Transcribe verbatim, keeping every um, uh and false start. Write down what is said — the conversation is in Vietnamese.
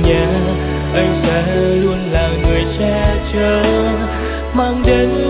nhà, anh sẽ luôn là người che chở, mang đến